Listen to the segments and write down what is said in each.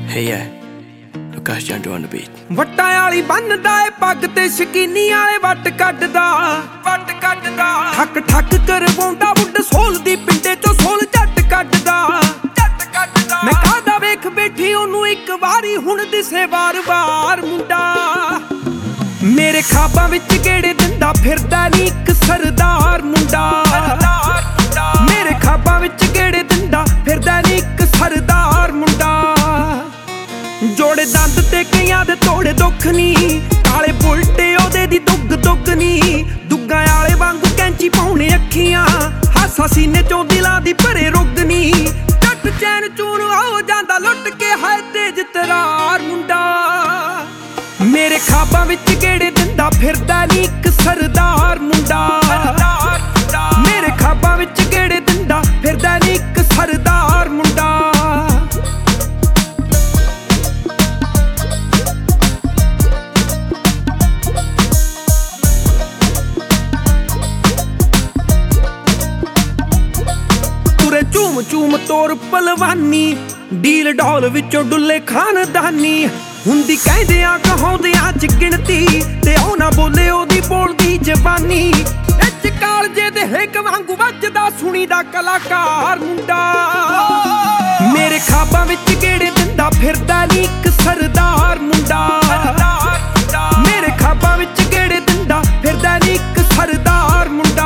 Hey yeah, Lukas Jandu on the beat. ਵੱਟਾਂ ਵਾਲੀ ਬੰਨਦਾ ਏ ਪੱਗ ਤੇ ਸ਼ਕੀਨੀ ਵਾਲੇ ਵੱਟ ਕੱਢਦਾ ਠੱਕ ਠੱਕ ਕਰਵਾਉਂਦਾ ਬੁੱਢ ਸੋਲ ਦੀ ਪਿੰਡੇ ਚੋਂ ਸੋਲ ਝੱਟ ਕੱਢਦਾ ਮੈਂ ਕਾਹਦਾ ਵੇਖ ਬੈਠੀ ਉਹਨੂੰ ਇੱਕ ਵਾਰੀ ਹੁਣ ਦਿਸੇ ਵਾਰ-ਵਾਰ ਮੁੰਡਾ ਮੇਰੇ ਖਾਬਾਂ ਵਿੱਚ ਗੇੜੇ ਦਿੰਦਾ ਫਿਰਦਾ ਨੀ ਇੱਕ ਸਰਦਾਰ ਮੁੰਡਾ ਮੇਰੇ ਖਾਬਾਂ ਵਿੱਚ ਗੇੜੇ ਦਿੰਦਾ ਫਿਰਦਾ ਨੀ ਇੱਕ ਸਰਦਾਰ ਮੁੰਡਾ ਜੋੜੇ ਦੰਦ ਤੇ ਕਈਆਂ ਦੇ ਤੋੜੇ ਦੁੱਖ ਨੀ ਕਾਲੇ ਬੁਲਟੇ ਉਹਦੇ ਦੀ ਦੁੱਗ ਨੀ ਦੁੱਗਾਂ ਵਾਲੇ ਵਾਂਗੂ ਕੈਂਚੀ ਪਾਉਣੇ ਅੱਖੀਆਂ ਹਾਸਾ ਸੀਨੇ ਚੋਂ ਦਿਲਾਂ ਦੀ ਭਰੇ ਰੁੱਗ ਨੀ ਟੱਟ ਚੈਨ ਚੂਨ ਹੋ ਜਾਂਦਾ ਲੁੱਟ ਕੇ ਹਾਏ ਤੇਜ ਤਰਾਰ ਮੁੰਡਾ ਮੇਰੇ ਖਾਬਾਂ ਵਿੱਚ ਗੇੜੇ ਦਿੰਦਾ ਫਿਰਦਾ ਨੀ ਇੱਕ ਸਰਦਾਰ ਮੁੰਡਾ ਮੇਰੇ ਖਾਬਾਂ ਵਿੱਚ ਗੇੜੇ ਦਿੰਦਾ ਫਿਰਦਾ ਨੀ ਇੱਕ ਸਰਦਾਰ ਮੁੰਡਾ ਚੂਮ ਚੂਮ ਤੋਰ ਪਲਵਾਨੀ ਡੀਲ ਡੌਲ ਵਿੱਚੋਂ ਡੁੱਲੇ ਖਾਨਦਾਨੀ ਹੁੰਦੀ ਕਹਿੰਦਿਆਂ ਕਹਾਉਂਦਿਆਂ ਚ ਗਿਣਤੀ ਤੇ ਉਹ ਨਾ ਬੋਲੇ ਉਹਦੀ ਬੋਲਦੀ ਜ਼ਬਾਨੀ ਇੱਚ ਕਾਲਜੇ ਦੇ ਹਿੱਕ ਵਾਂਗੂ ਵੱਜਦਾ ਸੁਣੀ ਦਾ ਕਲਾਕਾਰ ਮੁੰਡਾ ਮੇਰੇ ਖਾਬਾਂ ਵਿੱਚ ਗੇੜੇ ਦਿੰਦਾ ਫਿਰਦਾ ਨੀ ਇੱਕ ਸਰਦਾਰ ਮੁੰਡਾ ਮੇਰੇ ਖਾਬਾਂ ਵਿੱਚ ਗੇੜੇ ਦਿੰਦਾ ਫਿਰਦਾ ਨੀ ਇੱਕ ਸਰਦਾਰ ਮੁੰਡਾ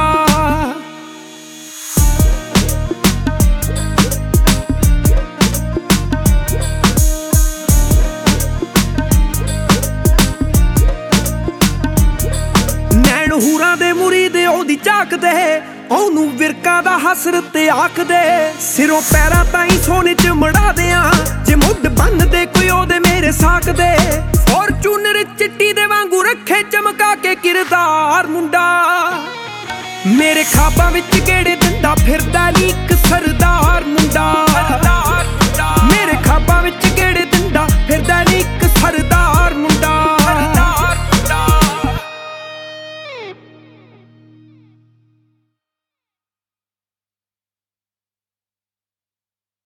ਹੂਰਾਂ ਦੇ ਮੁਰੀਦ ਉਹਦੀ ਝਾਕਦੇ ਉਹਨੂੰ ਵਿਰਕਾਂ ਦਾ ਹਸਰਤ ਆਖਦੇ ਸਿਰੋਂ ਪੈਰਾਂ ਤਾਈਂ ਸੋਨੇ ਚ ਮੜਾ ਦਿਆਂ ਜੇ ਮੁੱਢ ਬੰਨਦੇ ਕੋਈ ਉਹਦੇ ਮੇਰੇ ਸਾਕਦੇ ਫੋਰਚੂਨਰ ਚਿੱਟੀ ਦੇ ਵਾਂਗੂ ਰੱਖੇ ਚਮਕਾ ਕੇ ਕਿਰਦਾਰ ਮੁੰਡਾ ਮੇਰੇ ਖਾਬਾਂ ਵਿੱਚ ਗੇੜੇ ਦਿੰਦਾ ਫਿਰਦਾ ਨੀ ਇੱਕ